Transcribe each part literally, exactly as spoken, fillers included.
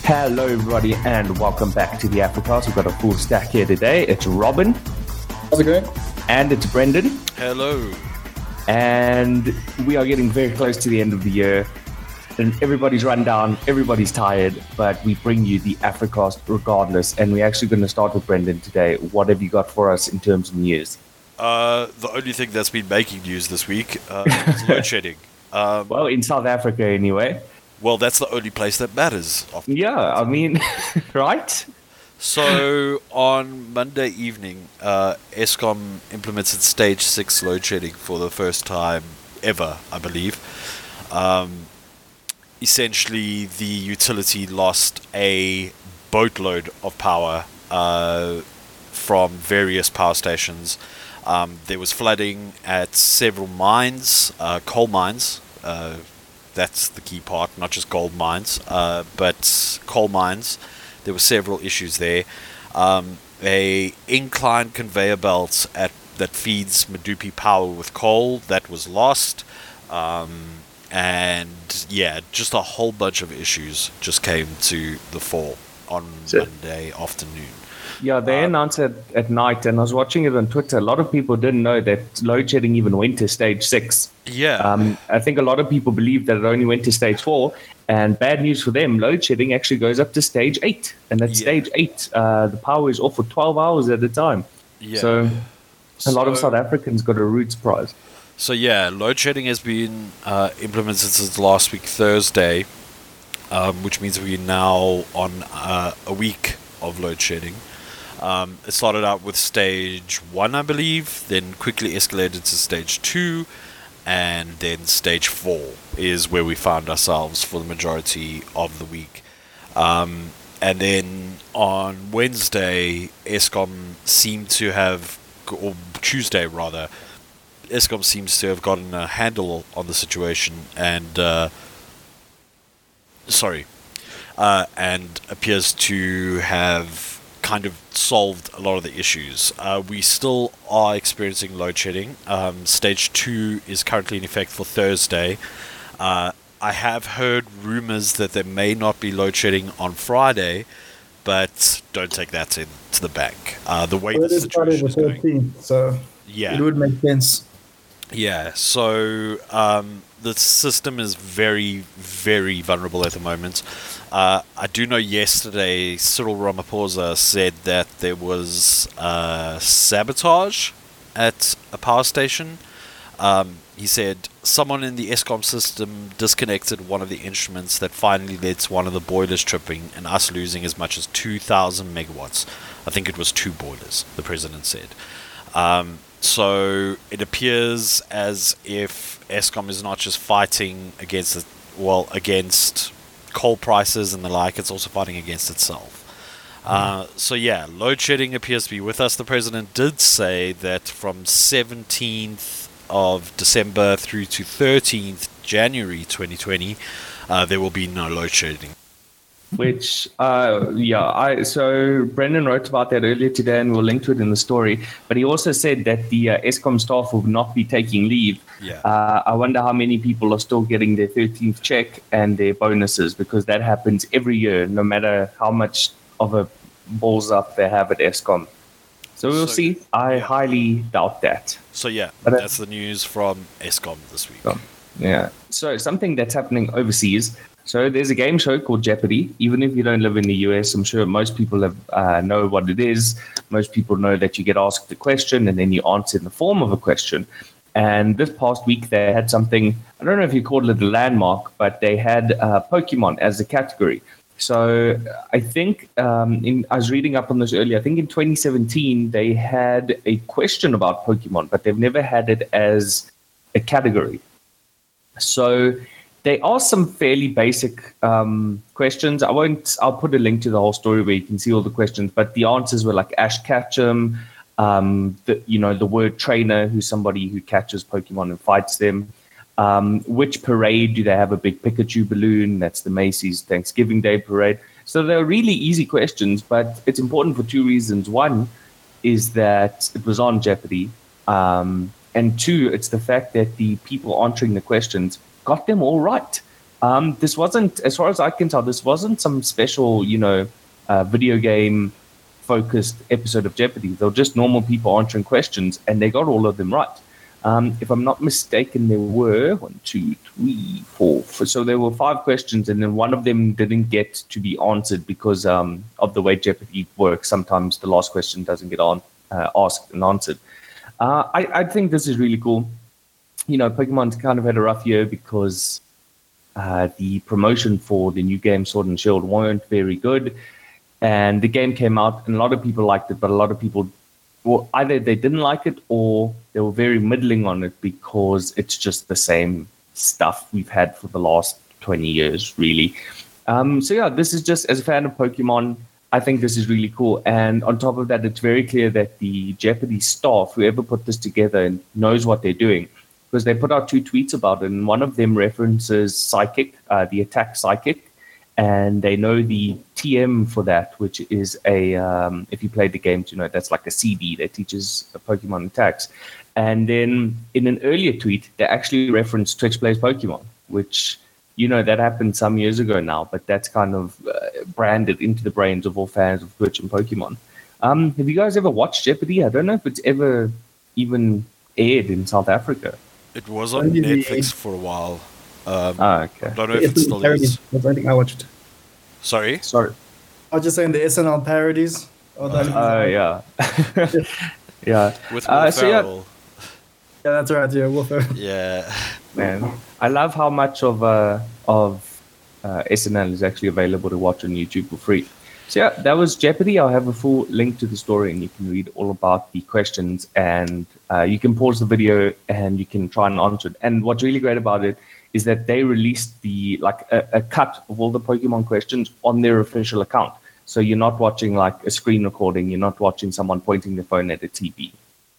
Hello, everybody, and welcome back to the Africast. We've got a full stack here today. It's Robin. How's it going? And it's Brendan. Hello. And we are getting very close to the end of the year. And everybody's run down, everybody's tired, but we bring you the Africast regardless. And we're actually going to start with Brendan today. What have you got for us in terms of news? Uh, the only thing that's been making news this week uh, is load shedding. Um, Well, in South Africa anyway. well, that's the only place that matters. Often. Yeah, I mean, right? So on Monday evening, uh, Eskom implemented stage six load shedding for the first time ever, I believe. Um, essentially, the utility lost a boatload of power uh, from various power stations. Um, there was flooding at several mines, uh, coal mines. Uh, that's the key part, not just gold mines, uh, but coal mines. There were several issues there. Um, a inclined conveyor belt at that feeds Medupi Power with coal that was lost, um, and yeah, just a whole bunch of issues just came to the fore on So- Monday afternoon. Yeah, they Uh, announced it at night, and I was watching it on Twitter. A lot of people didn't know that load shedding even went to stage six. Yeah, Um, I think a lot of people believe that it only went to stage four, and bad news for them, load shedding actually goes up to stage eight. And at Yeah. stage eight, uh, the power is off for twelve hours at a time. yeah. So a lot of So- South Africans got a rude surprise. So yeah, load shedding has been uh, implemented since last week Thursday, um, which means we're now on uh, a week of load shedding. Um, it started out with stage one, I believe, then quickly escalated to stage two, and then stage four is where we found ourselves for the majority of the week. Um, and then on Wednesday, Eskom seemed to have, or Tuesday rather, Eskom seems to have gotten a handle on the situation and, uh, sorry, uh, and appears to have kind of solved a lot of the issues. Uh, we still are experiencing load shedding. Um, stage two is currently in effect for Thursday. Uh, I have heard rumors that there may not be load shedding on Friday, but don't take that to, to the bank. Uh, the way Well, the it is Friday situation the is going. thirteenth, so Yeah. it would make sense. Yeah, so um, the system is very, very vulnerable at the moment. Uh, I do know yesterday Cyril Ramaphosa said that there was uh, sabotage at a power station. Um, he said someone in the Eskom system disconnected one of the instruments that finally led to one of the boilers tripping and us losing as much as two thousand megawatts. I think it was two boilers, the president said. Um, so it appears as if Eskom is not just fighting against the, well, against coal prices and the like, it's also fighting against itself. Uh, so yeah, load shedding appears to be with us. The president did say that from seventeenth of December through to thirteenth January twenty twenty, uh, there will be no load shedding. Which, uh, yeah, I so Brendan wrote about that earlier today, and we'll link to it in the story. But he also said that the uh, Eskom staff will not be taking leave. Yeah. Uh, I wonder how many people are still getting their thirteenth check and their bonuses, because that happens every year, no matter how much of a balls up they have at Eskom. So we'll So, see. I yeah. highly doubt that. So yeah, But, uh, that's the news from Eskom this week. Oh, yeah. So something that's happening overseas. So there's a game show called Jeopardy. Even if you don't live in the U S, I'm sure most people have uh, know what it is. Most people know that you get asked a question and then you answer in the form of a question. And this past week they had something, I don't know if you call it a landmark, but they had uh, Pokemon as a category. So I think um, in, I was reading up on this earlier. I think in twenty seventeen they had a question about Pokemon, but they've never had it as a category. So they asked some fairly basic um, questions. I won't. I'll put a link to the whole story where you can see all the questions. But the answers were like Ash Ketchum, um, the, you know, the word trainer, who's somebody who catches Pokemon and fights them. Um, which parade do they have a big Pikachu balloon? That's the Macy's Thanksgiving Day parade. So they're really easy questions, but it's important for two reasons. One is that it was on Jeopardy. Um, and two, it's the fact that the people answering the questions got them all right. Um, this wasn't, as far as I can tell, this wasn't some special, you know, uh, video game focused episode of Jeopardy. They were just normal people answering questions, and they got all of them right. Um, if I'm not mistaken, there were one, two, three, four. So there were five questions, and then one of them didn't get to be answered because um, of the way Jeopardy works. Sometimes the last question doesn't get on uh, asked and answered. Uh, I, I think this is really cool. You know, Pokemon's kind of had a rough year because uh, the promotion for the new game Sword and Shield weren't very good. And the game came out, and a lot of people liked it, but a lot of people, well, either they didn't like it or they were very middling on it because it's just the same stuff we've had for the last twenty years, really. Um, so yeah, this is just, as a fan of Pokemon, I think this is really cool. And on top of that, it's very clear that the Jeopardy staff, whoever put this together, knows what they're doing, because they put out two tweets about it, and one of them references Psychic, uh, the attack Psychic, and they know the T M for that, which is a, um, if you played the game, you know, that's like a C D that teaches Pokemon attacks. And then in an earlier tweet, they actually referenced Twitch Plays Pokemon, which, you know, that happened some years ago now, but that's kind of uh, branded into the brains of all fans of Twitch and Pokemon. Um, have you guys ever watched Jeopardy? I don't know if it's ever even aired in South Africa. It was on Netflix for a while. Um, Ah, okay. I don't know if it still is. That's the only thing I watched. Sorry? Sorry. I was just saying the S N L parodies. Oh, that Oh, yeah. yeah. With Will Uh, so yeah, Ferrell. yeah, that's right. Yeah, Wolfer. Yeah. man. I love how much of uh, of uh, S N L is actually available to watch on YouTube for free. So yeah, that was Jeopardy. I'll have a full link to the story, and you can read all about the questions, and uh, you can pause the video and you can try and answer it. And what's really great about it is that they released the like a, a cut of all the Pokemon questions on their official account. So you're not watching like a screen recording. You're not watching someone pointing their phone at a T V.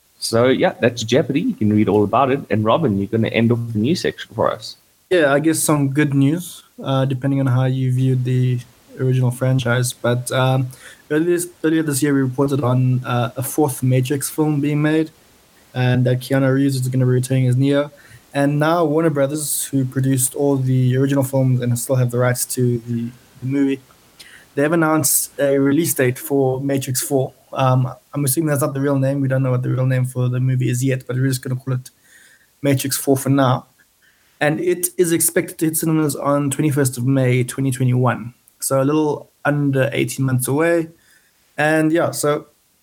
So yeah, that's Jeopardy. You can read all about it. And Robin, you're going to end off the news section for us. Yeah, I guess some good news, uh, depending on how you viewed the original franchise. But um, earlier, earlier this year, we reported on uh, a fourth Matrix film being made, and that Keanu Reeves is going to be returning as Neo. And now Warner Brothers, who produced all the original films and still have the rights to the, the movie, they have announced a release date for Matrix four. Um, I'm assuming that's not the real name. We don't know what the real name for the movie is yet, but we're just going to call it Matrix four for now. And it is expected to hit cinemas on twenty-first of May, twenty twenty-one. So a little under eighteen months away. And yeah, so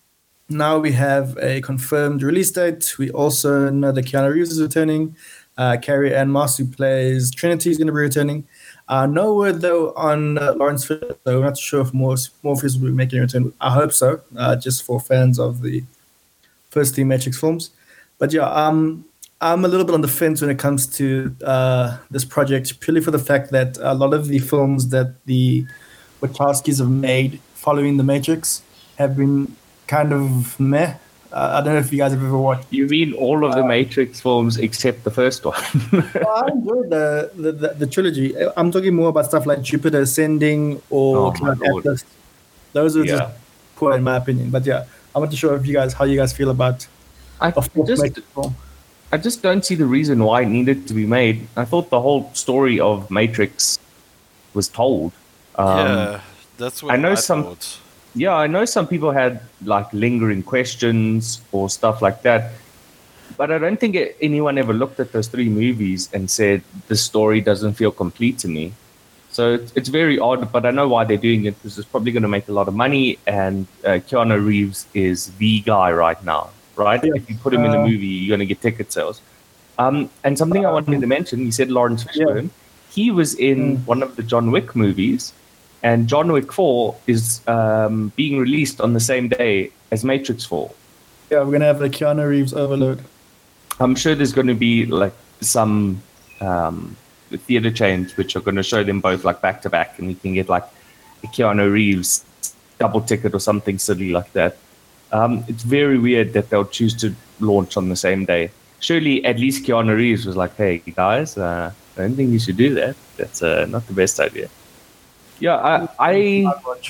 now we have a confirmed release date. We also know that Keanu Reeves is returning. Uh, Carrie Ann Moss, who plays Trinity, is going to be returning. Uh, no word, though, on uh, Lawrence Fishburne, so we're not sure if Morpheus, Morpheus will be making a return. I hope so, uh, just for fans of the first three Matrix films. But yeah, um, I'm a little bit on the fence when it comes to uh, this project, purely for the fact that a lot of the films that the Wachowskis have made following the Matrix have been kind of meh. Uh, I don't know if you guys have ever watched. You mean all of the uh, Matrix films except the first one? Well, I enjoyed the, the, the, the trilogy. I'm talking more about stuff like Jupiter Ascending or Oh, Cloud my Lord. Atlas. Those are Yeah. just poor in my opinion. But yeah, I'm not sure if you guys how you guys feel about I a fourth just, Matrix film. I just don't see the reason why it needed to be made. I thought the whole story of Matrix was told. Um, yeah. That's what I know I some- thought. Yeah, I know some people had like lingering questions or stuff like that, but I don't think it, anyone ever looked at those three movies and said the story doesn't feel complete to me. So it's, it's very odd, but I know why they're doing it because it's probably going to make a lot of money, and uh, Keanu Reeves is the guy right now, right? Yeah. If you put him in a Uh, movie, you're going to get ticket sales. Um, and something I wanted to mention, you said Lawrence Fishburne. He was in Mm. one of the John Wick movies. And John Wick four is um, being released on the same day as Matrix four. Yeah, we're gonna have a Keanu Reeves overload. I'm sure there's going to be like some um, theater chains which are going to show them both like back to back, and you can get like a Keanu Reeves double ticket or something silly like that. Um, it's very weird that they'll choose to launch on the same day. Surely at least Keanu Reeves was like, "Hey guys, uh, I don't think you should do that. That's uh, not the best idea." Yeah, I, I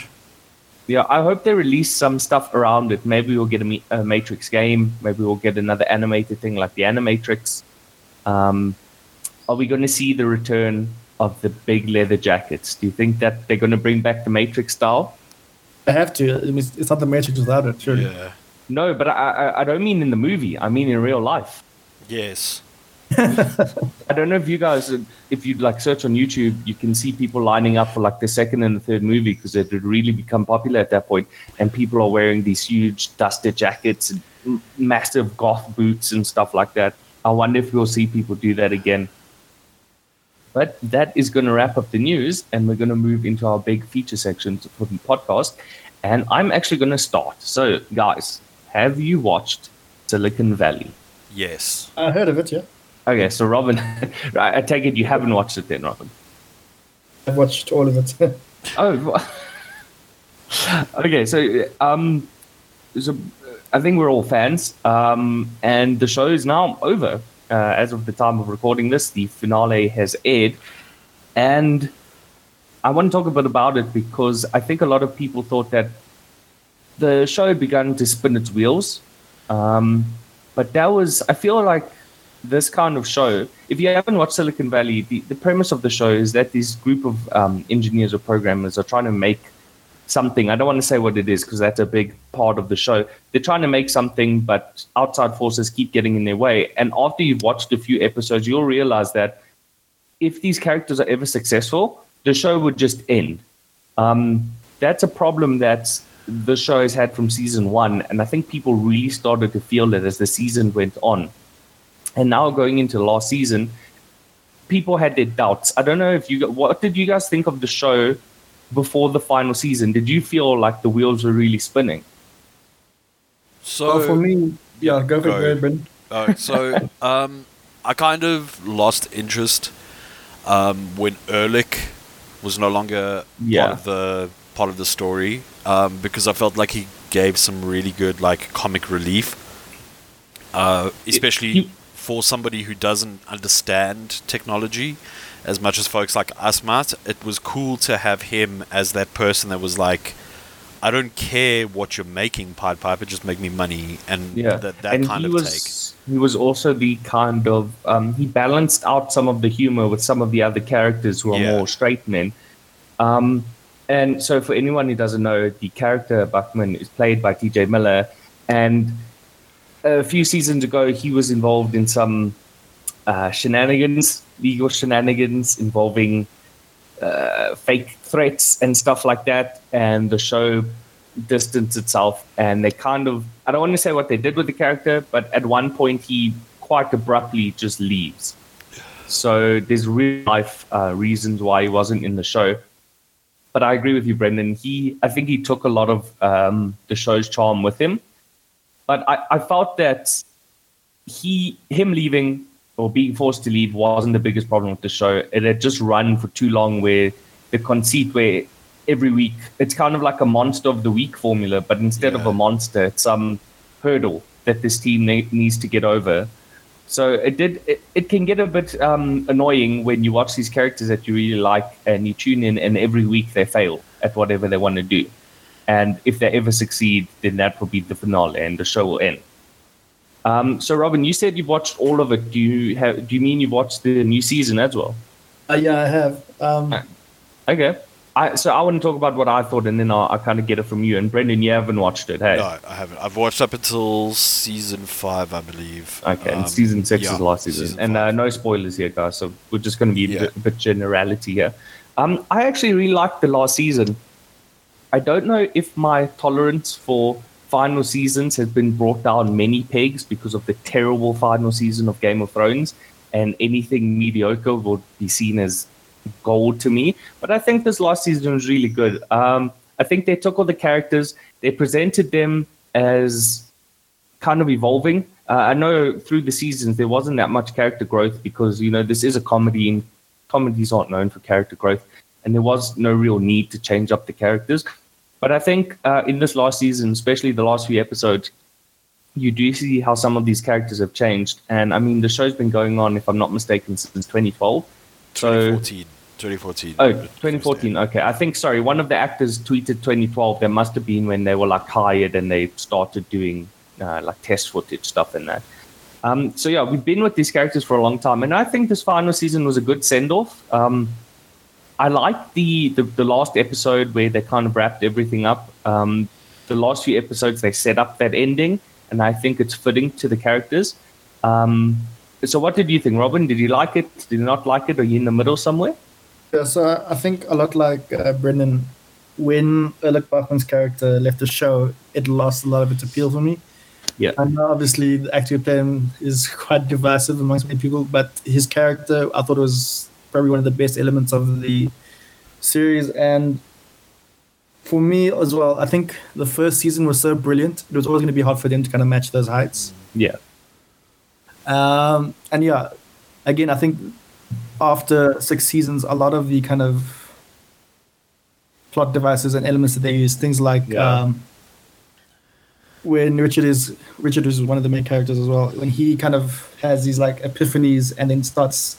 yeah, I hope they release some stuff around it. Maybe we'll get a, a Matrix game. Maybe we'll get another animated thing like the Animatrix. Um, are we going to see the return of the big leather jackets? Do you think that they're going to bring back the Matrix style? I have to. I mean, it's not the Matrix without it, surely. Yeah. No, but I, I, I don't mean in the movie. I mean in real life. Yes. I don't know if you guys, if you like search on YouTube, you can see people lining up for like the second and the third movie because it had really become popular at that point, and people are wearing these huge duster jackets and m- massive goth boots and stuff like that. I wonder if we'll see people do that again. But that is going to wrap up the news, and we're going to move into our big feature section for the podcast. And I'm actually going to start. So, guys, have you watched Silicon Valley? Yes. I heard of it, yeah. Okay, so Robin, I take it you haven't watched it then, Robin? I've watched all of it. Oh, okay. So, um, so I think we're all fans, um, and the show is now over. Uh, as of the time of recording this, the finale has aired, and I want to talk a bit about it because I think a lot of people thought that the show had begun to spin its wheels, um, but that was, I feel like this kind of show, if you haven't watched Silicon Valley, the, the premise of the show is that this group of um, engineers or programmers are trying to make something. I don't want to say what it is because that's a big part of the show. They're trying to make something, but outside forces keep getting in their way. And after you've watched a few episodes, you'll realize that if these characters are ever successful, the show would just end. Um, that's a problem that the show has had from season one. And I think people really started to feel that as the season went on. And now going into last season, people had their doubts. I don't know if you, what did you guys think of the show before the final season? Did you feel like the wheels were really spinning? So Well, for me, yeah, go for Go. it, Ben. Oh, so um, I kind of lost interest um, when Ehrlich was no longer Yeah. part of the part of the story um, because I felt like he gave some really good like comic relief, uh, especially He- for somebody who doesn't understand technology as much as folks like us might. It was cool to have him as that person that was like, I don't care what you're making, Pied Piper, just make me money, and Yeah, that, that and kind he of was take. he was also the kind of um, he balanced out some of the humor with some of the other characters who are Yeah. more straight men. Um, and so, for anyone who doesn't know, the character Buckman is played by T J Miller, and a few seasons ago, he was involved in some uh, shenanigans, legal shenanigans involving uh, fake threats and stuff like that. And the show distanced itself, and they kind of, I don't want to say what they did with the character, but at one point he quite abruptly just leaves. So there's real life uh, reasons why he wasn't in the show. But I agree with you, Brendan. He, I think he took a lot of um, the show's charm with him. But I, I felt that he, him leaving or being forced to leave wasn't the biggest problem with the show. It had just run for too long, where the conceit where every week it's kind of like a monster of the week formula, but instead of Yeah. a monster, it's some hurdle that this team ne- needs to get over. So it did. It, it can get a bit um, annoying when you watch these characters that you really like and you tune in, and every week they fail at whatever they want to do. And if they ever succeed, then that will be the finale, and the show will end. Um, so, Robin, you said you've watched all of it. Do you have? Do you mean you've watched the new season as well? Uh, yeah, I have. Um, Okay. I, so I want to talk about what I thought, and then I'll, I'll kind of get it from you. And Brendan, you haven't watched it, hey? No, I haven't. I've watched up until season five, I believe. Okay, and Um, season six yeah, is last season. season and uh, five. no spoilers here, guys. So we're just going to be Yeah. a, bit, a bit generality here. Um, I actually really liked the last season. I don't know if my tolerance for final seasons has been brought down many pegs because of the terrible final season of Game of Thrones, and anything mediocre will be seen as gold to me. But I think this last season was really good. Um, I think they took all the characters, they presented them as kind of evolving. Uh, I know through the seasons there wasn't that much character growth because, you know, this is a comedy and comedies aren't known for character growth, and there was no real need to change up the characters. But I think uh, in this last season, especially the last few episodes, you do see how some of these characters have changed. And I mean, the show's been going on, if I'm not mistaken, since twenty twelve. So, twenty fourteen. twenty fourteen. oh, twenty fourteen. Okay. I think, sorry, one of the actors tweeted twenty twelve. There must have been when they were like hired and they started doing uh, like test footage stuff and that. Um, so yeah, we've been with these characters for a long time. And I think this final season was a good send off. Um, I like the, the the last episode where they kind of wrapped everything up. Um, the last few episodes they set up that ending, and I think it's fitting to the characters. Um, so, what did you think, Robin? Did you like it? Did you not like it? Are you in the middle somewhere? Yeah, so I think a lot like uh, Brendan, when Alec Bachman's character left the show, it lost a lot of its appeal for me. Yeah. And obviously, the actor who played him is quite divisive amongst many people, but his character, I thought, was probably one of the best elements of the series. And for me as well, I think the first season was so brilliant. It was always going to be hard for them to kind of match those heights. Yeah. Um, and yeah, again, I think after six seasons, a lot of the kind of plot devices and elements that they use, things like Yeah. um, when Richard is Richard is one of the main characters as well. When he kind of has these like epiphanies and then starts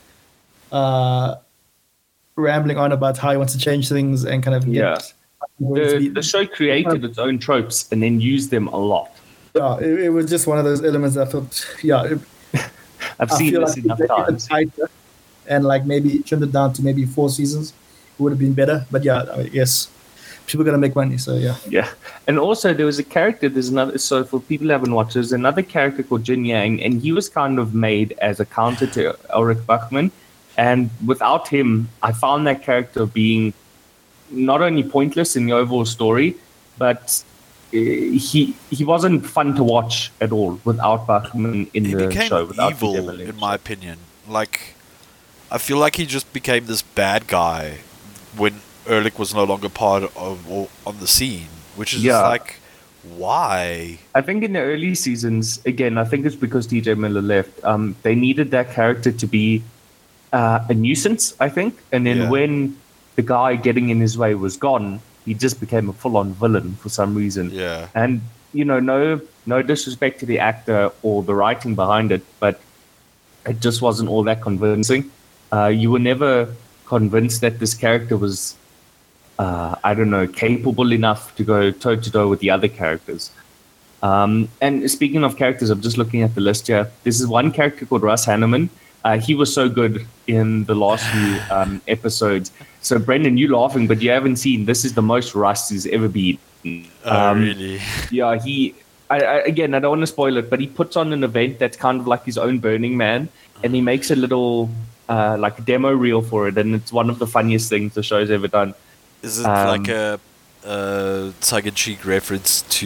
uh, rambling on about how he wants to change things and kind of get Yeah. people to The, be- the show created its own tropes and then used them a lot. yeah, it, it was just one of those elements that I thought, yeah, it, I've I seen feel this like enough if they did it times. tighter and like maybe trimmed it down to maybe four seasons, it would have been better. But yeah, I guess people gotta make money, so yeah. Yeah, and also there was a character. There's another. So for people who haven't watched, there's another character called Jin Yang, and he was kind of made as a counter to Ulrich Bachmann. And without him, I found that character being not only pointless in the overall story, but uh, he he wasn't fun to watch at all without Bachmann in He the became show. Without evil, Peter Melling. in my opinion. Like, I feel like he just became this bad guy when Ehrlich was no longer part of or on the scene, which is Yeah. just like, why? I think in the early seasons, again, I think it's because T J Miller left. Um, they needed that character to be uh, a nuisance, I think. And then Yeah. when the guy getting in his way was gone, he just became a full-on villain for some reason. Yeah. And you know, no, no disrespect to the actor or the writing behind it, but it just wasn't all that convincing. Uh, you were never convinced that this character was, uh, I don't know, capable enough to go toe to toe with the other characters. Um, and speaking of characters, I'm just looking at the list here. This is one character called Russ Hanneman. Uh, he was so good in the last few um, episodes. So, Brendan, you laughing, but you haven't seen. This is the most Russ he's ever been. Oh, Um, really? Yeah, he. I, I, again, I don't want to spoil it, but he puts on an event that's kind of like his own Burning Man, and he makes a little uh, like demo reel for it, and it's one of the funniest things the show's ever done. Is it um, like a, a tongue-in-cheek reference to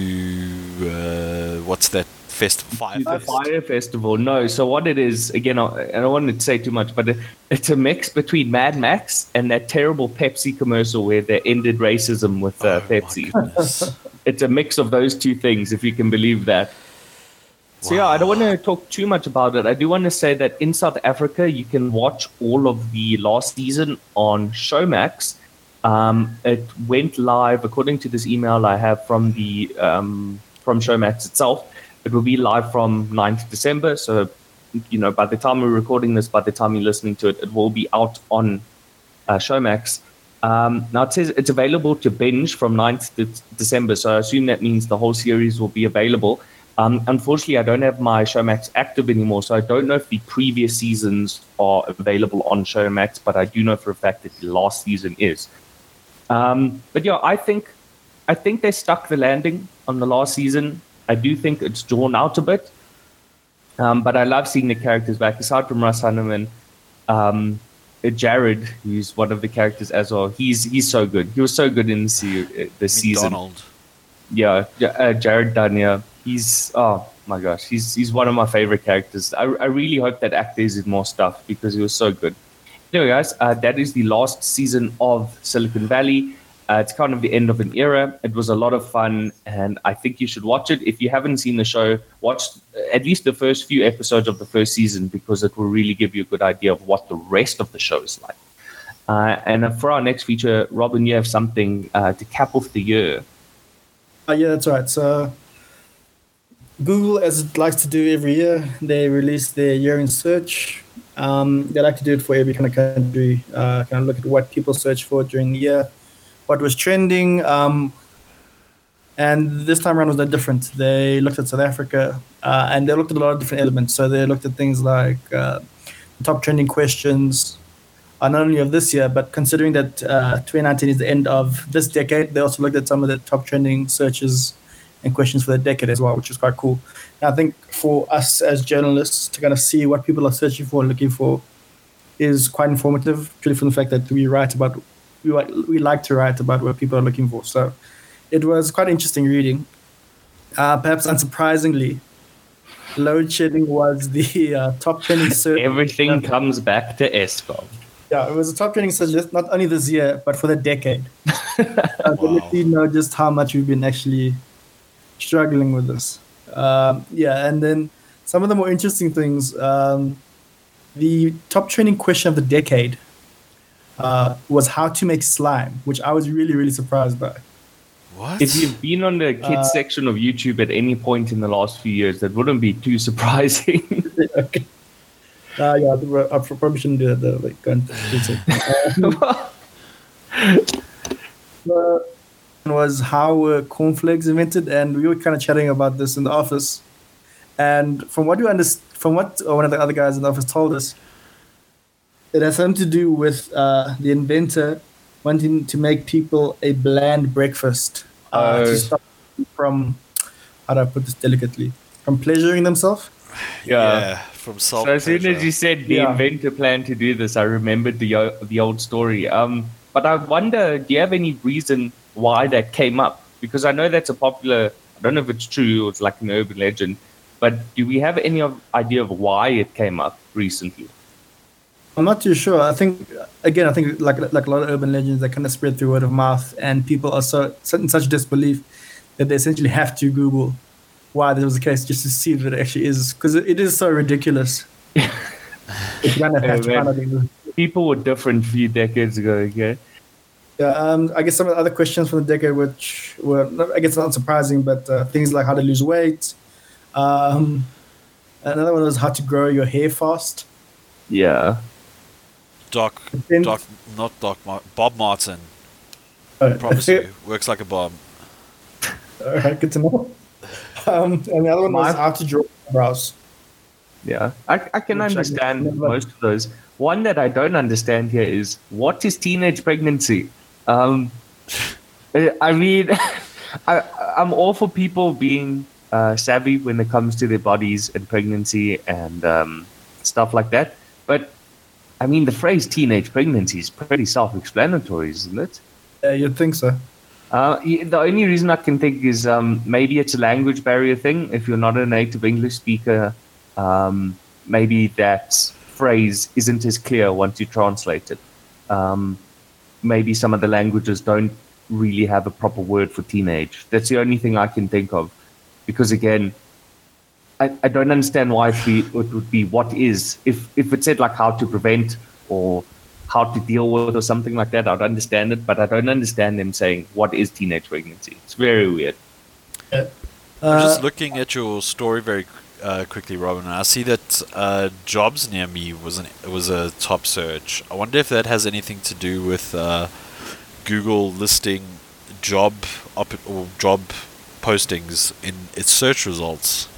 uh, what's that festival? Fire The Fest? Fire Festival. No, so what it is, again, I, I don't want to say too much, but it, it's a mix between Mad Max and that terrible Pepsi commercial where they ended racism with uh, Oh, my Pepsi. goodness. It's a mix of those two things, if you can believe that. So yeah, I don't want to talk too much about it. I do want to say that in South Africa, you can watch all of the last season on Showmax. Um, it went live, according to this email I have from the um, from Showmax itself. It will be live from ninth of December. So, you know, by the time we're recording this, by the time you're listening to it, it will be out on uh, Showmax. Um, now it says it's available to binge from ninth of December. So I assume that means the whole series will be available. Um, unfortunately, I don't have my Showmax active anymore, so I don't know if the previous seasons are available on Showmax, but I do know for a fact that the last season is. Um, but yeah, I think I think they stuck the landing on the last season. I do think it's drawn out a bit, um, but I love seeing the characters back. Aside from Russ Hanneman, um, Jared, who's one of the characters as well, he's he's so good. He was so good in the, se- the season. Donald. Yeah, Ja- uh, Jared Dania. He's oh my gosh, he's he's one of my favorite characters. I I really hope that actor is in more stuff because he was so good. Anyway, guys, uh, that is the last season of Silicon Valley. Uh, it's kind of the end of an era. It was a lot of fun, and I think you should watch it. If you haven't seen the show, watch at least the first few episodes of the first season because it will really give you a good idea of what the rest of the show is like. Uh, and uh, for our next feature, Robin, you have something uh, to cap off the year. Uh, yeah, that's right. So Google, as it likes to do every year, they release their year in search. Um, they like to do it for every kind of country, uh, kind of look at what people search for during the year, what was trending. Um, and this time around was no different. They looked at South Africa, uh, and they looked at a lot of different elements. So they looked at things like uh, top trending questions, uh, not only of this year, but considering that uh, twenty nineteen is the end of this decade, they also looked at some of the top trending searches and questions for the decade as well, which is quite cool. And I think for us as journalists to kind of see what people are searching for and looking for is quite informative, purely from the fact that we write about, we, we like to write about what people are looking for. So it was quite interesting reading. Uh, perhaps unsurprisingly, load shedding was the uh, top trending search. Everything comes back to Eskom. Yeah, it was a top trending search not only this year, but for the decade. uh, wow. You know just how much we've been actually struggling with this. Um, yeah, and then some of the more interesting things, um, the top trending question of the decade uh, was how to make slime, which I was really, really surprised by. What? If you've been on the kids uh, section of YouTube at any point in the last few years, that wouldn't be too surprising. Okay. Uh, yeah, I probably shouldn't do that though. Like, go uh, was how were cornflakes invented, and we were kind of chatting about this in the office. And from what you understand, from what one of the other guys in the office told us, it has something to do with uh, the inventor wanting to make people a bland breakfast uh, oh. to stop from, how do I put this delicately, from pleasuring themselves. Yeah, yeah from self. So as soon as you said the yeah. inventor planned to do this, I remembered the the old story. Um, but I wonder, do you have any reason why that came up? Because I know that's a popular. I don't know if it's true or it's like an urban legend. But do we have any of, idea of why it came up recently? I'm not too sure. I think, again, I think like like a lot of urban legends that kind of spread through word of mouth, and people are so in such disbelief that they essentially have to Google why this was the case just to see if it actually is, because it is so ridiculous. It's kind of have to find out. People were different a few decades ago, okay? Yeah, um, I guess some of the other questions from the decade, which were, I guess, not surprising, but uh, things like how to lose weight. Um, another one was how to grow your hair fast. Yeah. Doc, Doc, not Doc, Bob Martin. Oh, I promise you, works like a bomb. All right, good to know. Um, and the other one was how to draw eyebrows. Yeah, I, I can Which understand I most of those. One that I don't understand here is, what is teenage pregnancy? Um, I mean, I, I'm all for people being uh, savvy when it comes to their bodies and pregnancy and um, stuff like that. But, I mean, the phrase teenage pregnancy is pretty self-explanatory, isn't it? Yeah, you'd think so. Uh, the only reason I can think is um, maybe it's a language barrier thing. If you're not a native English speaker, um, maybe that phrase isn't as clear once you translate it. Um, maybe some of the languages don't really have a proper word for teenage. That's the only thing I can think of. Because again, I, I don't understand why it, be, it would be what is. If, if it said like how to prevent or how to deal with or something like that, I'd understand it, but I don't understand them saying what is teenage pregnancy. It's very weird. Uh, I'm just looking at your story very uh, quickly, Robin, and I see that uh, jobs near me was an was a top search. I wonder if that has anything to do with uh, Google listing job op- or job postings in its search results.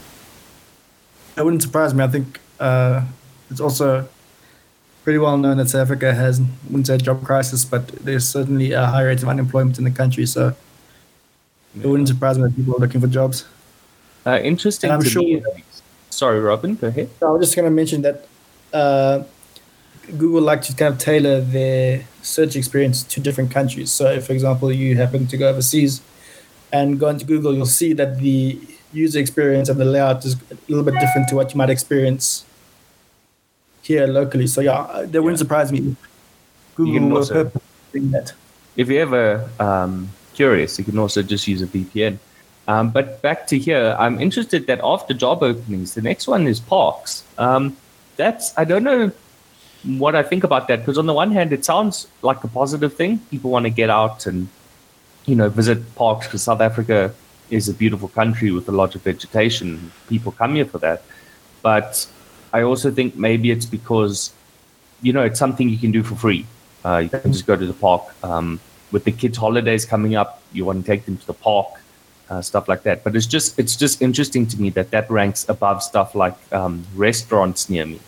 It wouldn't surprise me. I think uh, it's also pretty well known that South Africa has, I wouldn't say a job crisis, but there's certainly a high rate of unemployment in the country. So yeah. It wouldn't surprise me that people are looking for jobs. Uh, interesting. I'm to sure. Me. Sorry, Robin, go ahead. I was just going to mention that uh, Google like to kind of tailor their search experience to different countries. So if, for example, you happen to go overseas and go into Google, you'll see that the user experience and the layout is a little bit different to what you might experience here locally. So yeah, that wouldn't yeah. surprise me. Google will purpose that. If you're ever um, curious, you can also just use a V P N. Um, but back to here, I'm interested that after job openings, the next one is parks. Um, that's I don't know what I think about that, because on the one hand, it sounds like a positive thing. People want to get out and, you know, visit parks because South Africa is a beautiful country with a lot of vegetation. People come here for that. But I also think maybe it's because, you know, it's something you can do for free. Uh, you can just go to the park. Um, with the kids' holidays coming up, you want to take them to the park, uh, stuff like that. But it's just it's just interesting to me that that ranks above stuff like um, restaurants near me.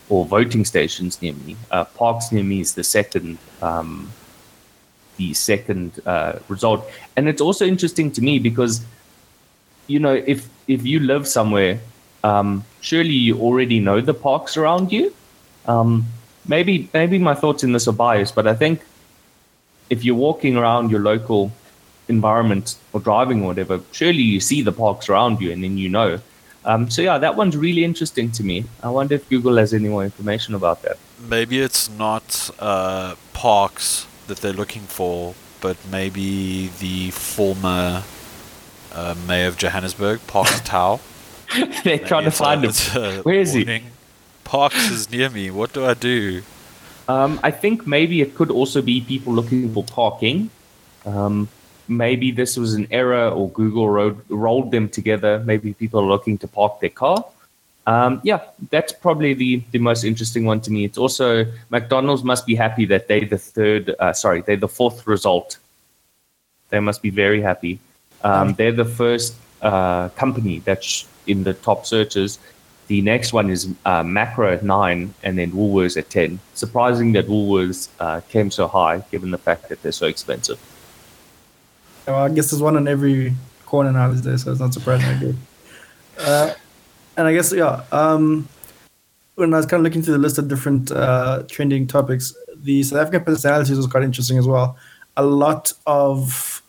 or voting stations near me. Uh, parks near me is the second um, the second uh, result, and it's also interesting to me because, you know, if if you live somewhere, um, surely you already know the parks around you. Um, maybe maybe my thoughts in this are biased, but I think if you're walking around your local environment or driving or whatever, surely you see the parks around you and then you know. Um, so yeah, that one's really interesting to me. I wonder if Google has any more information about that. Maybe it's not uh, parks that they're looking for, but maybe the former uh, mayor of Johannesburg, Parks Tau. They're trying to find him. Where is he? Parks is near me. What do I do? Um, I think maybe it could also be people looking for parking. Um, maybe this was an error, or Google rolled, rolled them together. Maybe people are looking to park their car. Um, yeah, that's probably the, the most interesting one to me. It's also, McDonald's must be happy that they're the third, uh, sorry, they're the fourth result. They must be very happy. Um, they're the first uh, company that's in the top searches. The next one is uh, Macro at nine, and then Woolworths at ten. Surprising that Woolworths uh, came so high, given the fact that they're so expensive. Well, I guess there's one in every corner now these days, so it's not surprising. I guess. Uh, and I guess yeah. Um, when I was kind of looking through the list of different uh, trending topics, the South African personalities was quite interesting as well. A lot of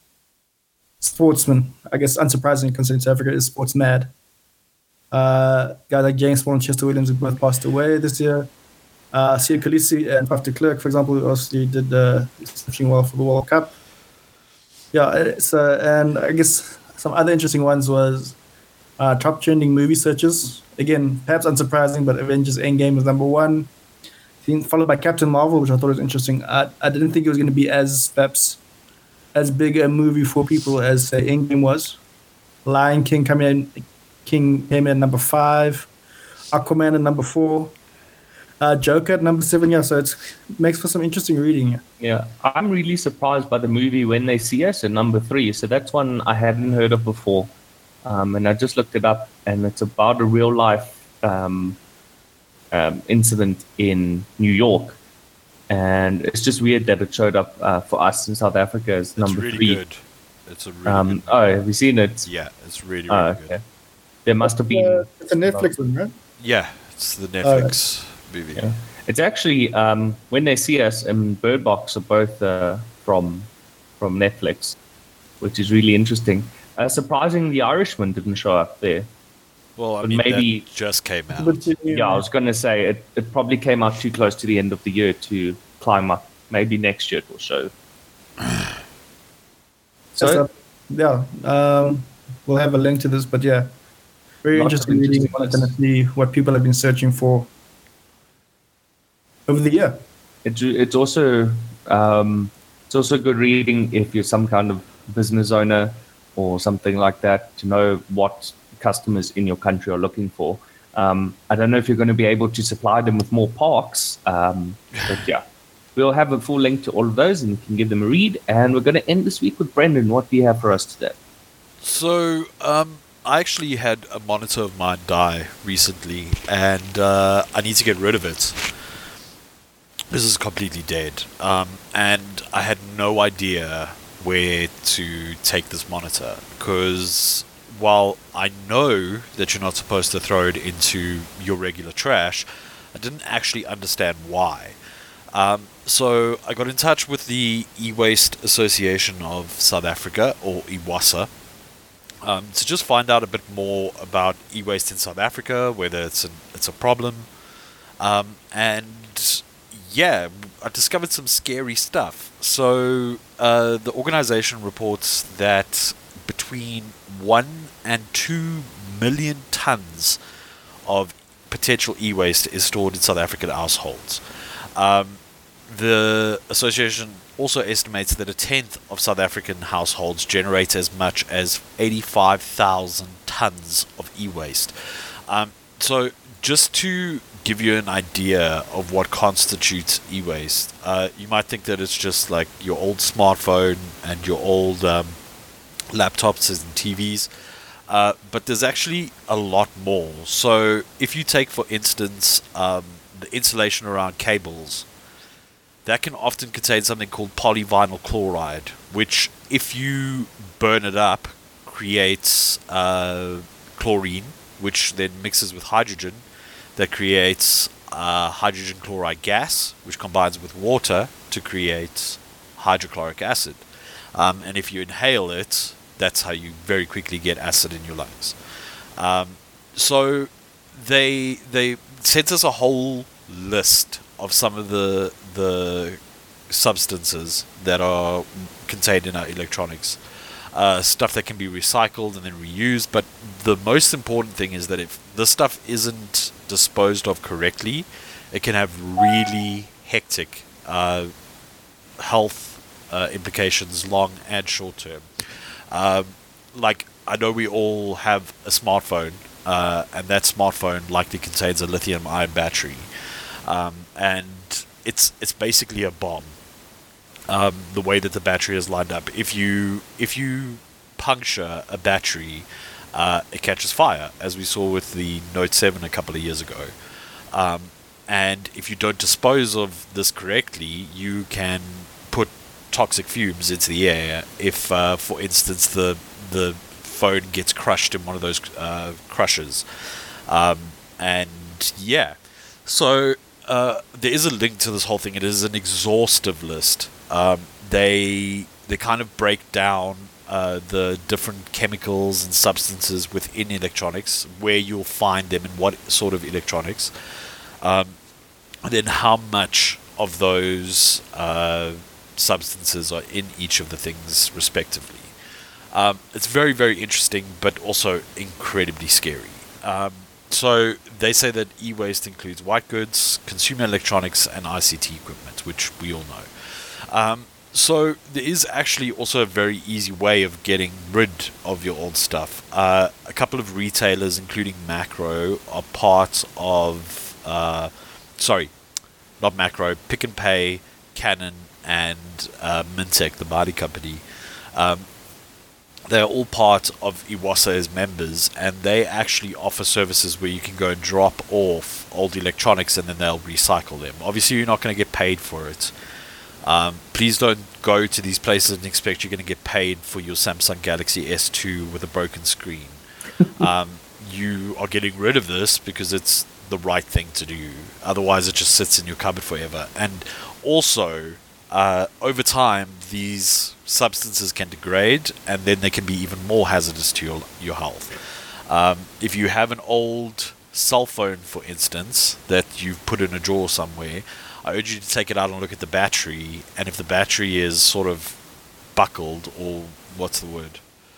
sportsmen, I guess, unsurprisingly considering South Africa is sports mad. Uh, guys like James Bond and Chester Williams who both passed away this year. Uh, Sia Khaleesi and Faf de Klerk, for example, who obviously did uh, exceptionally well for the World Cup. Yeah, so, and I guess some other interesting ones was uh, top trending movie searches. Again, perhaps unsurprising, but Avengers Endgame was number one, followed by Captain Marvel, which I thought was interesting. I, I didn't think it was going to be as perhaps as big a movie for people as say, Endgame was. Lion King coming in. King came in at number five, Aquaman at number four, uh, Joker at number seven. Yeah, so it's, it makes for some interesting reading. Yeah, I'm really surprised by the movie When They See Us at number three. So that's one I hadn't heard of before, um, and I just looked it up, and it's about a real life um, um, incident in New York, and it's just weird that it showed up uh, for us in South Africa as It's number really three. good. It's a really Um, good. oh, have you seen it? Yeah, it's really, really Oh, okay. good. There must have been. Uh, it's a Netflix one, right? Yeah, it's the Netflix movie. Yeah. It's actually um, When They See Us and Bird Box are both uh, from from Netflix, which is really interesting. Uh, surprising, The Irishman didn't show up there. Well, I But mean, maybe- that just came out. But, uh, Yeah, I was going to say it, it probably came out too close to the end of the year to climb up. Maybe next year it will show. So, So, yeah, um, we'll have a link to this, but yeah, very Lots of interesting reading. interesting Want to kind of see what people have been searching for over the year. it's it's also um, it's also good reading if you're some kind of business owner or something like that to know what customers in your country are looking for. Um, I don't know if you're going to be able to supply them with more parks, um, but yeah, we'll have a full link to all of those and you can give them a read. And we're going to end this week with Brendan. What do you have for us today? So, um, I actually had a monitor of mine die recently, and uh, I need to get rid of it. This is completely dead, um, and I had no idea where to take this monitor, because while I know that you're not supposed to throw it into your regular trash, I didn't actually understand why. Um, so I got in touch with the E-Waste Association of South Africa, or IWASA, um, to just find out a bit more about e-waste in South Africa, whether it's an, it's a problem, um, and yeah, I discovered some scary stuff. So uh, the organization reports that between one and two million tons of potential e-waste is stored in South African households. Um, the association also estimates that a tenth of South African households generate as much as eighty-five thousand tons of e-waste. Um, so just to give you an idea of what constitutes e-waste, uh, you might think that it's just like your old smartphone and your old um, laptops and T Vs. Uh, but there's actually a lot more. So if you take, for instance, um, the insulation around cables, that can often contain something called polyvinyl chloride, which, if you burn it up, creates uh, chlorine, which then mixes with hydrogen, that creates uh, hydrogen chloride gas, which combines with water to create hydrochloric acid. Um, and if you inhale it, that's how you very quickly get acid in your lungs. Um, so they they sent us a whole list of some of the the substances that are contained in our electronics. Uh, stuff that can be recycled and then reused, but the most important thing is that if this stuff isn't disposed of correctly, it can have really hectic uh, health uh, implications, long and short term. Um, like, I know we all have a smartphone, uh, and that smartphone likely contains a lithium-ion battery, um, and it's it's basically a bomb. Um, the way that the battery is lined up. If you if you puncture a battery, uh, it catches fire, as we saw with the Note seven a couple of years ago. Um, and if you don't dispose of this correctly, you can put toxic fumes into the air. If, uh, for instance, the the phone gets crushed in one of those uh, crushers, um, and yeah, so uh, there is a link to this whole thing. It is an exhaustive list. Um, they they kind of break down uh, the different chemicals and substances within electronics, where you'll find them and what sort of electronics, um, and then how much of those uh, substances are in each of the things respectively. Um, it's very, very interesting, but also incredibly scary. Um, so they say that e-waste includes white goods, consumer electronics, and I C T equipment, which we all know. Um, so there is actually also a very easy way of getting rid of your old stuff. Uh, a couple of retailers, including Macro, are part of, uh, sorry, not Macro, Pick n Pay, Canon, and uh, Mintech, the body company. Um, they're all part of Iwasa as members, and they actually offer services where you can go and drop off old electronics and then they'll recycle them. Obviously, you're not going to get paid for it. Um, please don't go to these places and expect you're going to get paid for your Samsung Galaxy S two with a broken screen. um, you are getting rid of this because it's the right thing to do. Otherwise, it just sits in your cupboard forever. And also, uh, over time, these substances can degrade, and then they can be even more hazardous to your your health. Um, if you have an old cell phone, for instance, that you've put in a drawer somewhere, I urge you to take it out and look at the battery, and if the battery is sort of buckled, or what's the word?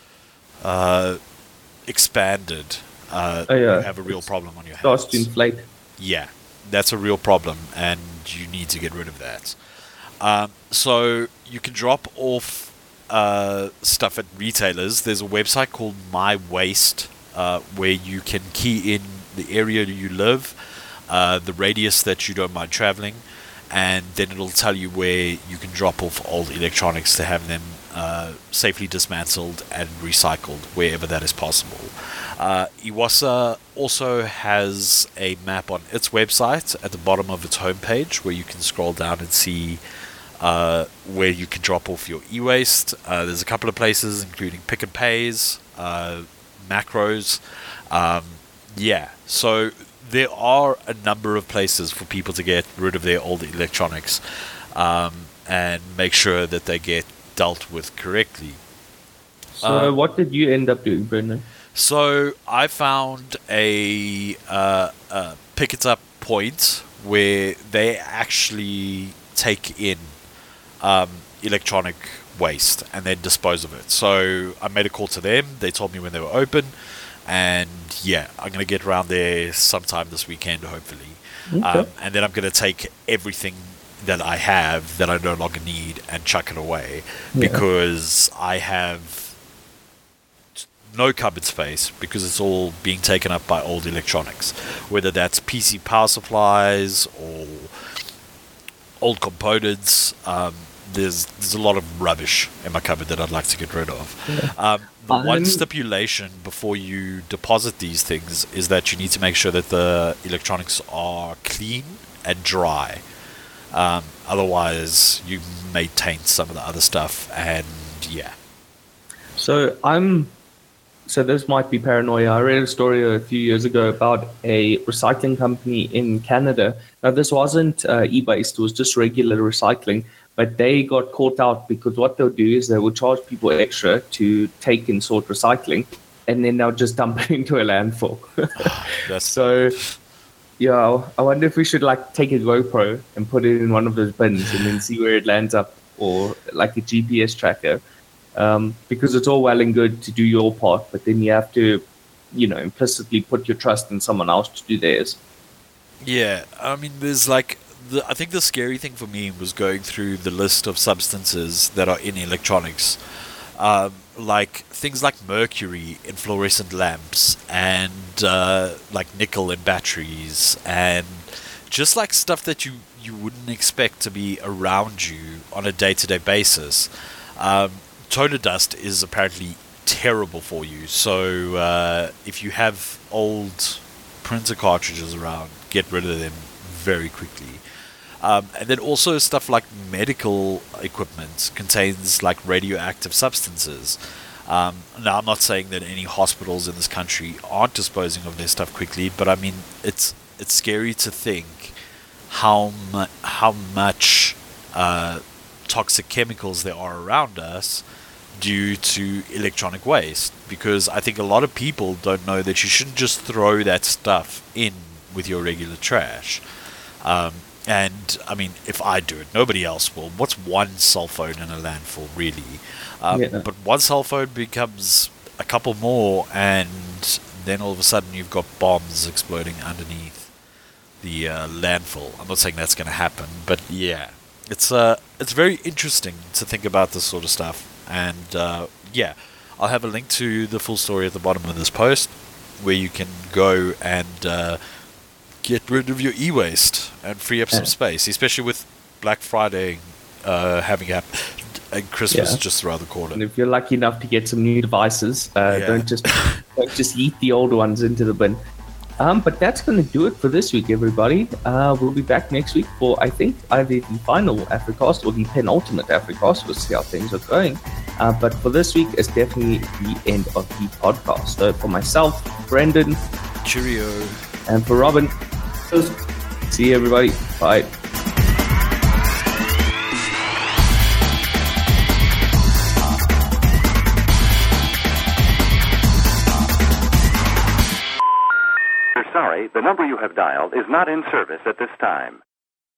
Uh, expanded, uh, Oh, yeah. you have a real problem on your Starts to hands. inflate. Yeah, that's a real problem, and you need to get rid of that. Um, so you can drop off uh, stuff at retailers. There's a website called My Waste, uh, where you can key in the area you live, uh, the radius that you don't mind traveling, and then it'll tell you where you can drop off old electronics to have them uh, safely dismantled and recycled wherever that is possible. Uh, Iwasa also has a map on its website at the bottom of its homepage where you can scroll down and see uh, where you can drop off your e-waste. Uh, there's a couple of places, including Pick n Pays, uh, Macros. Um, yeah, so there are a number of places for people to get rid of their old electronics um, and make sure that they get dealt with correctly. So, Uh, what did you end up doing, Brendan? So I found a, uh, a pick it up point where they actually take in um, electronic waste and then dispose of it. So I made a call to them. They told me when they were open. And yeah, I'm going to get around there sometime this weekend, hopefully. Okay. Um, and then I'm going to take everything that I have that I no longer need and chuck it away Yeah. because I have no cupboard space because it's all being taken up by old electronics, whether that's P C power supplies or old components. Um, there's there's a lot of rubbish in my cupboard that I'd like to get rid of. Yeah. Um, the Um, one stipulation before you deposit these things is that you need to make sure that the electronics are clean and dry. Um, otherwise, you may taint some of the other stuff, and yeah. So I'm. So this might be paranoia. I read a story a few years ago about a recycling company in Canada. Now this wasn't uh, e-waste; it was just regular recycling. But they got caught out because what they'll do is they will charge people extra to take and sort recycling, and then they'll just dump it into a landfill. That's So, yeah, I wonder if we should like take a GoPro and put it in one of those bins and then see where it lands up, or like a G P S tracker. Um, because it's all well and good to do your part, but then you have to, you know, implicitly put your trust in someone else to do theirs. Yeah, I mean, there's like, the, I think the scary thing for me was going through the list of substances that are in electronics. Um, like things like mercury in fluorescent lamps, and uh, like nickel in batteries, and just like stuff that you, you wouldn't expect to be around you on a day-to-day basis. Um, toner dust is apparently terrible for you, so uh, if you have old printer cartridges around, get rid of them very quickly. Um, and then also stuff like medical equipment contains like radioactive substances. Um, now, I'm not saying that any hospitals in this country aren't disposing of their stuff quickly, but I mean, it's it's scary to think how mu- how much uh, toxic chemicals there are around us due to electronic waste, because I think a lot of people don't know that you shouldn't just throw that stuff in with your regular trash. Um, and I mean, if I do it, nobody else will. What's one cell phone in a landfill, really? Um, Yeah. But one cell phone becomes a couple more, and then all of a sudden you've got bombs exploding underneath the uh, landfill. I'm not saying that's going to happen, but yeah, it's uh, it's very interesting to think about this sort of stuff. And uh, yeah, I'll have a link to the full story at the bottom of this post, where you can go and uh, get rid of your e-waste and free up some Yeah. space, especially with Black Friday uh, having happened and Christmas Yeah. just around the corner. And if you're lucky enough to get some new devices, uh, Yeah. don't just don't just yeet the old ones into the bin. Um, but that's going to do it for this week, everybody. Uh, we'll be back next week for, I think, either the final Africast or the penultimate Africast. We'll see how things are going. Uh, but for this week, it's definitely the end of the podcast. So for myself, Brendan, Cheerio. and for Robin, see you, everybody. Bye. Sorry, the number you have dialed is not in service at this time.